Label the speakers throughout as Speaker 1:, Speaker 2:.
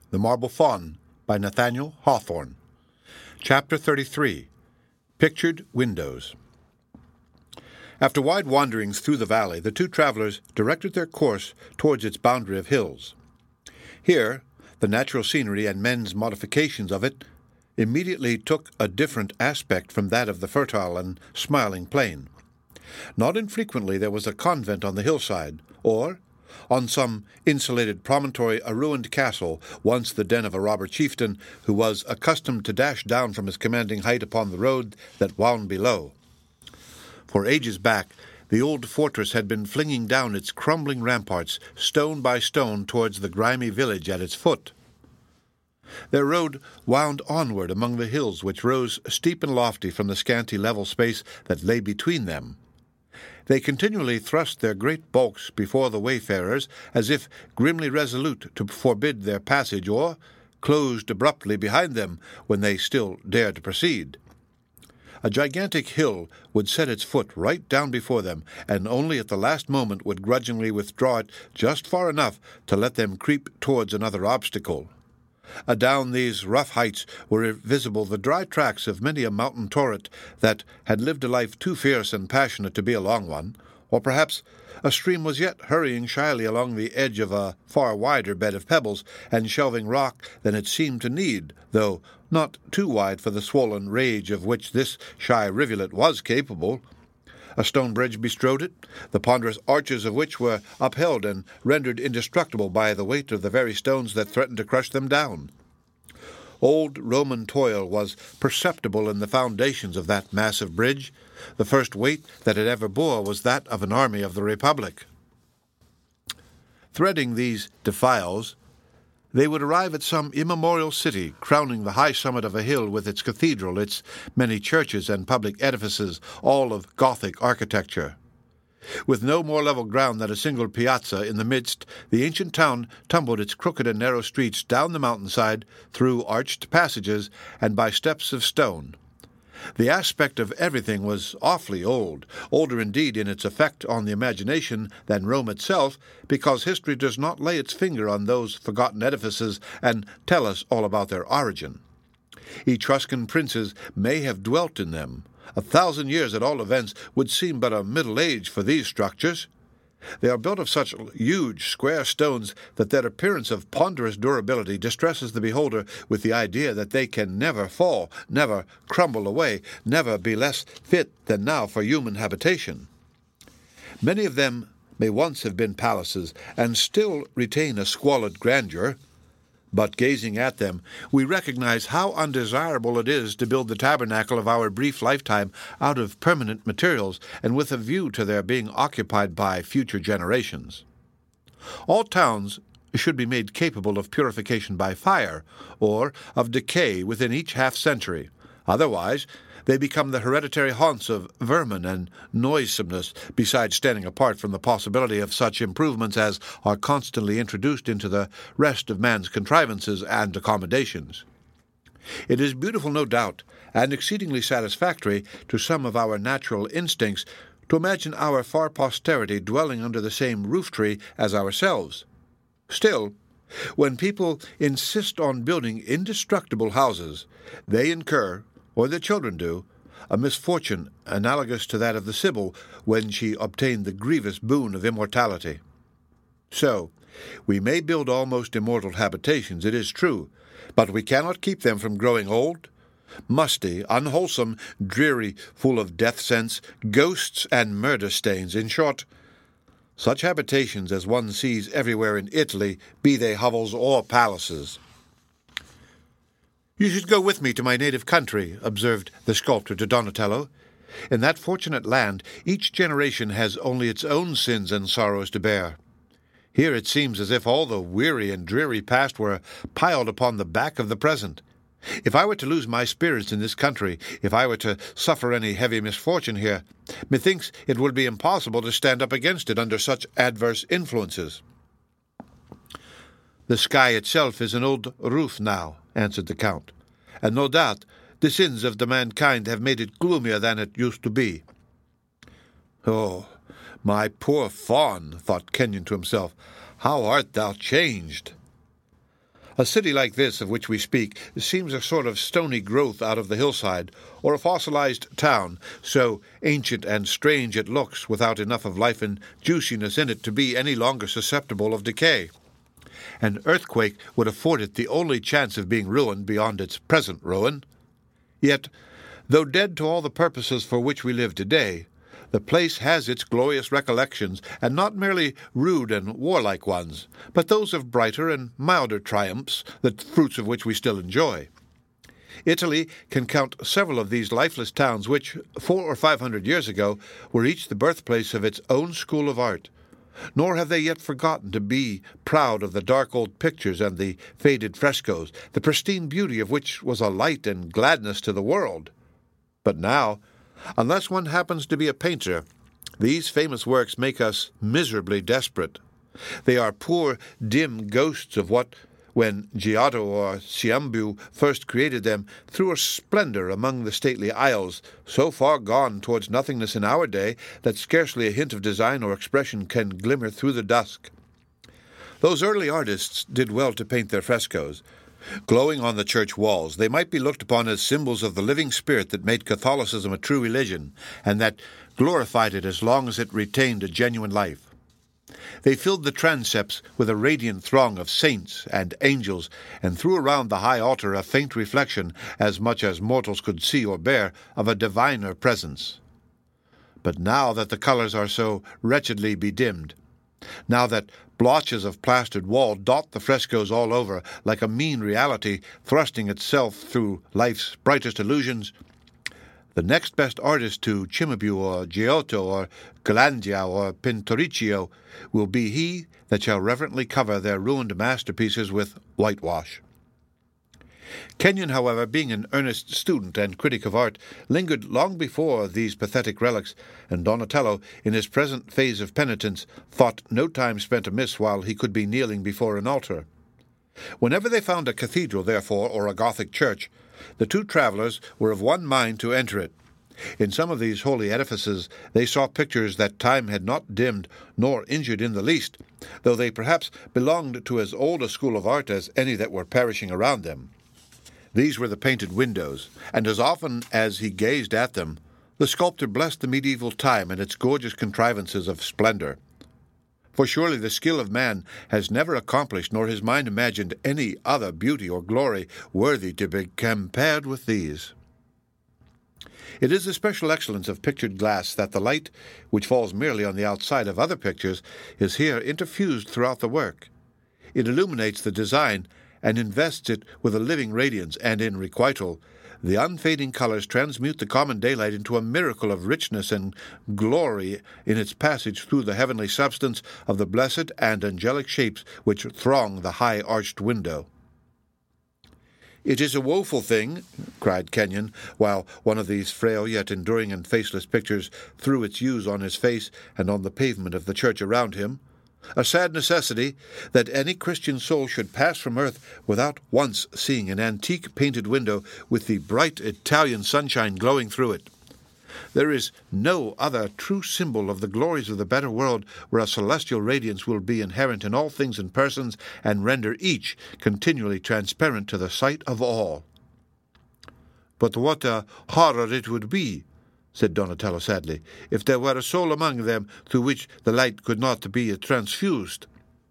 Speaker 1: The Marble Faun by Nathaniel Hawthorne. Chapter 33. Pictured Windows. After wide wanderings through the valley, the two travelers directed their course towards its boundary of hills. Here, the natural scenery and men's modifications of it immediately took a different aspect from that of the fertile and smiling plain. Not infrequently there was a convent on the hillside, or, on some insulated promontory, a ruined castle, once the den of a robber chieftain who was accustomed to dash down from his commanding height upon the road that wound below. For ages back, the old fortress had been flinging down its crumbling ramparts, stone by stone, towards the grimy village at its foot. Their road wound onward among the hills which rose steep and lofty from the scanty level space that lay between them. They continually thrust their great bulks before the wayfarers, as if grimly resolute to forbid their passage, or closed abruptly behind them when they still dared to proceed. A gigantic hill would set its foot right down before them, and only at the last moment would grudgingly withdraw it just far enough to let them creep towards another obstacle. Adown these rough heights were visible the dry tracks of many a mountain torrent that had lived a life too fierce and passionate to be a long one, or perhaps a stream was yet hurrying shyly along the edge of a far wider bed of pebbles and shelving rock than it seemed to need, though not too wide for the swollen rage of which this shy rivulet was capable. A stone bridge bestrode it, the ponderous arches of which were upheld and rendered indestructible by the weight of the very stones that threatened to crush them down. Old Roman toil was perceptible in the foundations of that massive bridge. The first weight that it ever bore was that of an army of the Republic. Threading these defiles, they would arrive at some immemorial city, crowning the high summit of a hill with its cathedral, its many churches and public edifices, all of Gothic architecture. With no more level ground than a single piazza in the midst, the ancient town tumbled its crooked and narrow streets down the mountainside, through arched passages, and by steps of stone. The aspect of everything was awfully old, older indeed in its effect on the imagination than Rome itself, because history does not lay its finger on those forgotten edifices and tell us all about their origin. Etruscan princes may have dwelt in them. 1,000 years at all events would seem but a middle age for these structures. They are built of such huge, square stones that their appearance of ponderous durability distresses the beholder with the idea that they can never fall, never crumble away, never be less fit than now for human habitation. Many of them may once have been palaces, and still retain a squalid grandeur, but gazing at them, we recognize how undesirable it is to build the tabernacle of our brief lifetime out of permanent materials and with a view to their being occupied by future generations. All towns should be made capable of purification by fire, or of decay within each half-century. Otherwise, they become the hereditary haunts of vermin and noisomeness, besides standing apart from the possibility of such improvements as are constantly introduced into the rest of man's contrivances and accommodations. It is beautiful, no doubt, and exceedingly satisfactory to some of our natural instincts to imagine our far posterity dwelling under the same roof-tree as ourselves. Still, when people insist on building indestructible houses, they incur, or their children do, a misfortune analogous to that of the Sibyl when she obtained the grievous boon of immortality. So, we may build almost immortal habitations, it is true, but we cannot keep them from growing old, musty, unwholesome, dreary, full of death scents, ghosts, and murder stains. In short, such habitations as one sees everywhere in Italy, be they hovels or palaces. "You should go with me to my native country," observed the sculptor to Donatello. "In that fortunate land, each generation has only its own sins and sorrows to bear. Here it seems as if all the weary and dreary past were piled upon the back of the present. If I were to lose my spirits in this country, if I were to suffer any heavy misfortune here, methinks it would be impossible to stand up against it under such adverse influences." "The sky itself is an old roof now," answered the Count, "and no doubt the sins of the mankind have made it gloomier than it used to be." "Oh, my poor fawn," thought Kenyon to himself, "how art thou changed!" A city like this of which we speak seems a sort of stony growth out of the hillside, or a fossilized town, so ancient and strange it looks, without enough of life and juiciness in it to be any longer susceptible of decay. An earthquake would afford it the only chance of being ruined beyond its present ruin. Yet, though dead to all the purposes for which we live today, the place has its glorious recollections, and not merely rude and warlike ones, but those of brighter and milder triumphs, the fruits of which we still enjoy. Italy can count several of these lifeless towns which, 400 or 500 years ago, were each the birthplace of its own school of art. Nor have they yet forgotten to be proud of the dark old pictures and the faded frescoes, the pristine beauty of which was a light and gladness to the world. But now, unless one happens to be a painter, these famous works make us miserably desperate. They are poor, dim ghosts of what, when Giotto or Cimabue first created them, threw a splendor among the stately aisles, so far gone towards nothingness in our day that scarcely a hint of design or expression can glimmer through the dusk. Those early artists did well to paint their frescoes. Glowing on the church walls, they might be looked upon as symbols of the living spirit that made Catholicism a true religion, and that glorified it as long as it retained a genuine life. They filled the transepts with a radiant throng of saints and angels, and threw around the high altar a faint reflection, as much as mortals could see or bear, of a diviner presence. But now that the colors are so wretchedly bedimmed, now that blotches of plastered wall dot the frescoes all over, like a mean reality thrusting itself through life's brightest illusions, the next best artist to Cimabue or Giotto or Ghirlandaio or Pinturicchio will be he that shall reverently cover their ruined masterpieces with whitewash. Kenyon, however, being an earnest student and critic of art, lingered long before these pathetic relics, and Donatello, in his present phase of penitence, thought no time spent amiss while he could be kneeling before an altar. Whenever they found a cathedral, therefore, or a Gothic church, the two travellers were of one mind to enter it. In some of these holy edifices they saw pictures that time had not dimmed nor injured in the least, though they perhaps belonged to as old a school of art as any that were perishing around them. These were the painted windows, and as often as he gazed at them, the sculptor blessed the medieval time and its gorgeous contrivances of splendor. For surely the skill of man has never accomplished, nor his mind imagined, any other beauty or glory worthy to be compared with these. It is the special excellence of pictured glass that the light, which falls merely on the outside of other pictures, is here interfused throughout the work. It illuminates the design and invests it with a living radiance, and in requital, the unfading colors transmute the common daylight into a miracle of richness and glory in its passage through the heavenly substance of the blessed and angelic shapes which throng the high arched window. "It is a woeful thing," cried Kenyon, while one of these frail yet enduring and faceless pictures threw its hues on his face and on the pavement of the church around him, "a sad necessity that any Christian soul should pass from earth without once seeing an antique painted window with the bright Italian sunshine glowing through it. There is no other true symbol of the glories of the better world where a celestial radiance will be inherent in all things and persons, and render each continually transparent to the sight of all." "But what a horror it would be," said Donatello sadly, "if there were a soul among them through which the light could not be transfused."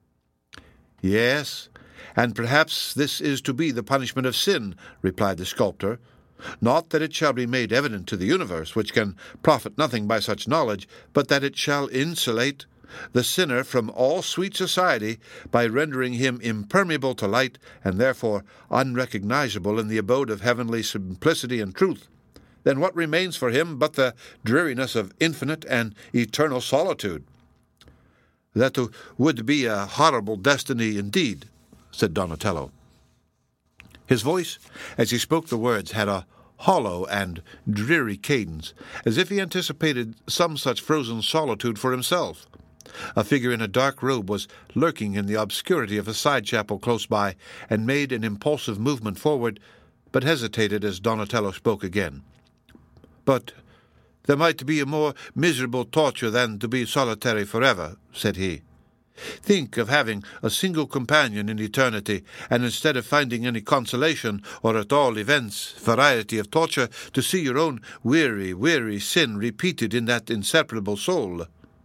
Speaker 1: "Yes, and perhaps this is to be the punishment of sin," replied the sculptor. "Not that it shall be made evident to the universe, which can profit nothing by such knowledge, but that it shall insulate the sinner from all sweet society by rendering him impermeable to light, and therefore unrecognizable in the abode of heavenly simplicity and truth. Then what remains for him but the dreariness of infinite and eternal solitude?" "That would be a horrible destiny indeed," said Donatello. His voice, as he spoke the words, had a hollow and dreary cadence, as if he anticipated some such frozen solitude for himself. A figure in a dark robe was lurking in the obscurity of a side chapel close by, and made an impulsive movement forward, but hesitated as Donatello spoke again. "But there might be a more miserable torture than to be solitary forever," said he. Think of having a single companion in eternity, and instead of finding any consolation, or at all events variety of torture, to see your own weary sin repeated in that inseparable soul.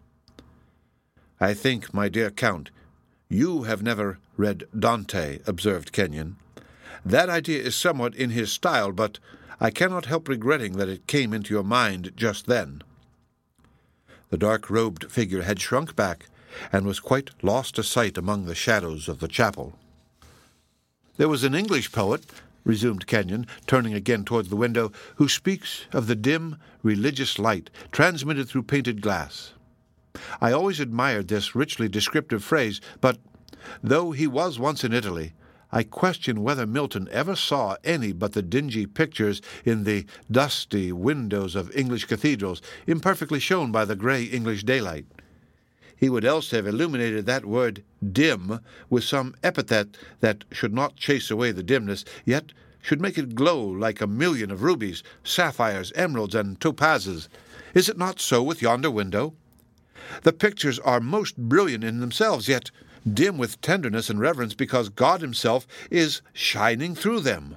Speaker 1: I think, my dear Count, you have never read Dante, observed Kenyon. That idea is somewhat in his style, but I cannot help regretting that it came into your mind just then. The dark-robed figure had shrunk back, and was quite lost to sight among the shadows of the chapel. There was an English poet, resumed Kenyon, turning again towards the window, who speaks of the dim, religious light transmitted through painted glass. I always admired this richly descriptive phrase, but, though he was once in Italy, I question whether Milton ever saw any but the dingy pictures in the dusty windows of English cathedrals, imperfectly shown by the grey English daylight. He would else have illuminated that word dim with some epithet that should not chase away the dimness, yet should make it glow like a million of rubies, sapphires, emeralds, and topazes. Is it not so with yonder window? The pictures are most brilliant in themselves, yet dim with tenderness and reverence, because God himself is shining through them.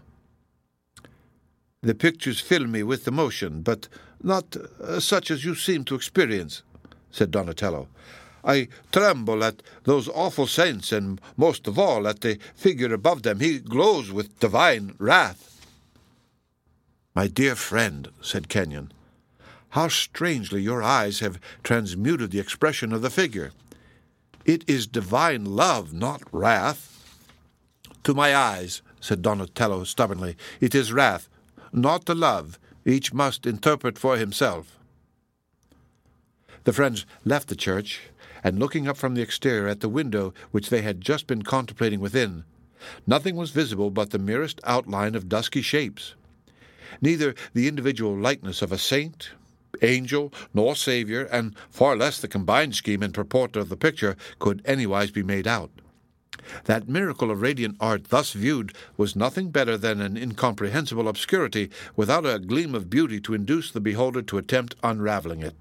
Speaker 1: The pictures fill me with emotion, but not such as you seem to experience, said Donatello. I tremble at those awful saints, and most of all at the figure above them. He glows with divine wrath. My dear friend, said Kenyon, how strangely your eyes have transmuted the expression of the figure. It is divine love, not wrath. To my eyes, said Donatello stubbornly, it is wrath, not the love. Each must interpret for himself. The friends left the church, and looking up from the exterior at the window which they had just been contemplating within, nothing was visible but the merest outline of dusky shapes. Neither the individual likeness of a saint, angel, nor Saviour, and far less the combined scheme and purport of the picture, could anywise be made out. That miracle of radiant art thus viewed was nothing better than an incomprehensible obscurity, without a gleam of beauty to induce the beholder to attempt unravelling it.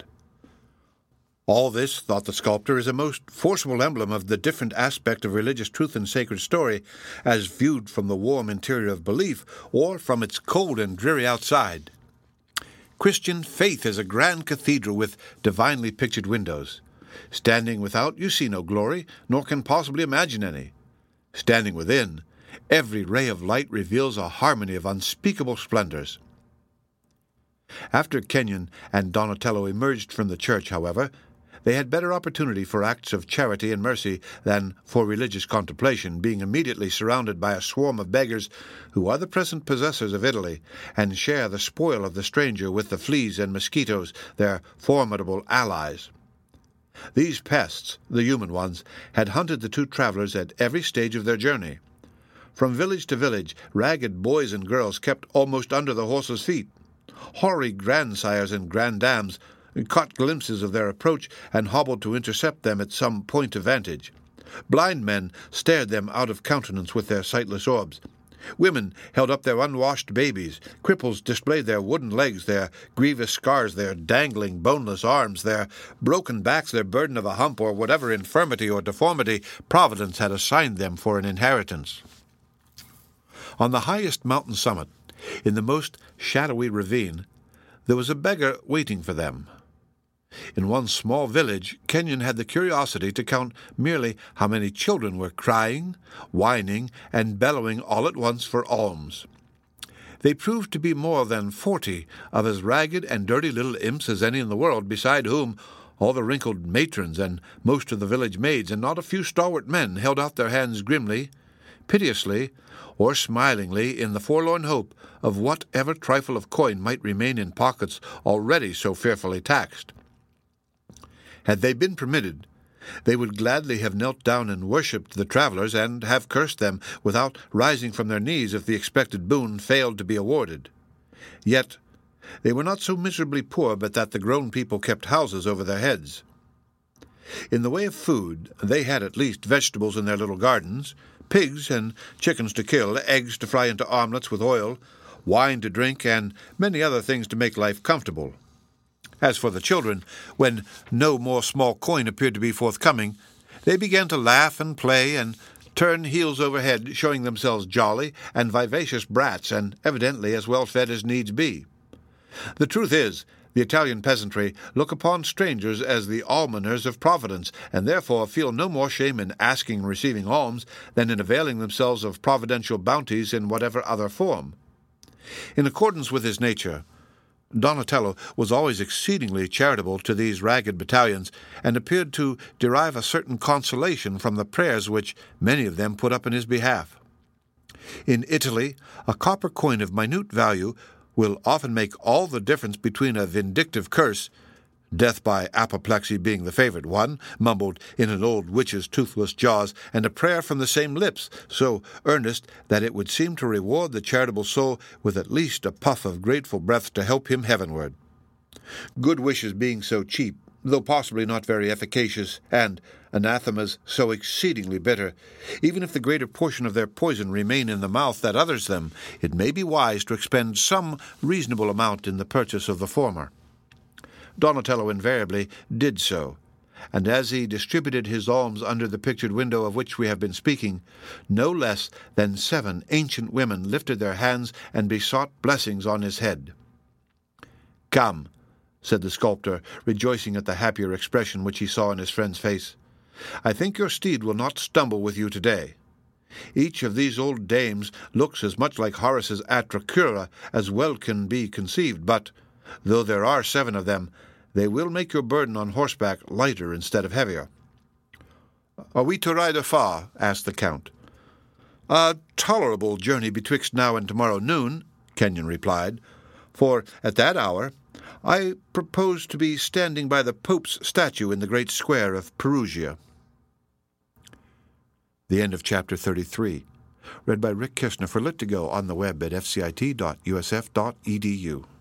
Speaker 1: All this, thought the sculptor, is a most forcible emblem of the different aspect of religious truth and sacred story, as viewed from the warm interior of belief, or from its cold and dreary outside. Christian faith is a grand cathedral with divinely pictured windows. Standing without, you see no glory, nor can possibly imagine any. Standing within, every ray of light reveals a harmony of unspeakable splendors. After Kenyon and Donatello emerged from the church, however, they had better opportunity for acts of charity and mercy than for religious contemplation, being immediately surrounded by a swarm of beggars who are the present possessors of Italy, and share the spoil of the stranger with the fleas and mosquitoes, their formidable allies. These pests, the human ones, had hunted the two travelers at every stage of their journey. From village to village, ragged boys and girls kept almost under the horses' feet. Hoary grandsires and granddames caught glimpses of their approach and hobbled to intercept them at some point of vantage. Blind men stared them out of countenance with their sightless orbs. Women held up their unwashed babies. Cripples displayed their wooden legs, their grievous scars, their dangling boneless arms, their broken backs, their burden of a hump, or whatever infirmity or deformity Providence had assigned them for an inheritance. On the highest mountain summit, in the most shadowy ravine, there was a beggar waiting for them. In one small village, Kenyon had the curiosity to count merely how many children were crying, whining, and bellowing all at once for alms. They proved to be more than 40 of as ragged and dirty little imps as any in the world, beside whom all the wrinkled matrons and most of the village maids, and not a few stalwart men, held out their hands grimly, piteously, or smilingly, in the forlorn hope of whatever trifle of coin might remain in pockets already so fearfully taxed. Had they been permitted, they would gladly have knelt down and worshipped the travellers, and have cursed them without rising from their knees if the expected boon failed to be awarded. Yet they were not so miserably poor but that the grown people kept houses over their heads. In the way of food, they had at least vegetables in their little gardens, pigs and chickens to kill, eggs to fry into omelets with oil, wine to drink, and many other things to make life comfortable. As for the children, when no more small coin appeared to be forthcoming, They began to laugh and play and turn heels over head, showing themselves jolly and vivacious brats, and evidently as well fed as needs be. The truth is, the Italian peasantry look upon strangers as the almoners of Providence, and therefore feel no more shame in asking and receiving alms than in availing themselves of providential bounties in whatever other form. In accordance with his nature, Donatello was always exceedingly charitable to these ragged battalions, and appeared to derive a certain consolation from the prayers which many of them put up in his behalf. In Italy, a copper coin of minute value will often make all the difference between a vindictive curse, death by apoplexy being the favorite one, mumbled in an old witch's toothless jaws, and a prayer from the same lips, so earnest that it would seem to reward the charitable soul with at least a puff of grateful breath to help him heavenward. Good wishes being so cheap, though possibly not very efficacious, and anathemas so exceedingly bitter, even if the greater portion of their poison remain in the mouth that utters them, it may be wise to expend some reasonable amount in the purchase of the former. Donatello invariably did so, and as he distributed his alms under the pictured window of which we have been speaking, no less than 7 ancient women lifted their hands and besought blessings on his head. "Come," said the sculptor, rejoicing at the happier expression which he saw in his friend's face. "I think your steed will not stumble with you today. Each of these old dames looks as much like Horace's Atracura as well can be conceived, but, though there are 7 of them, they will make your burden on horseback lighter instead of heavier." "Are we to ride afar?" asked the Count. "A tolerable journey betwixt now and tomorrow noon," Kenyon replied, "for at that hour I propose to be standing by the Pope's statue in the great square of Perugia." The end of Chapter 33. Read by Rick Kirshner for Lit2Go on the web at fcit.usf.edu.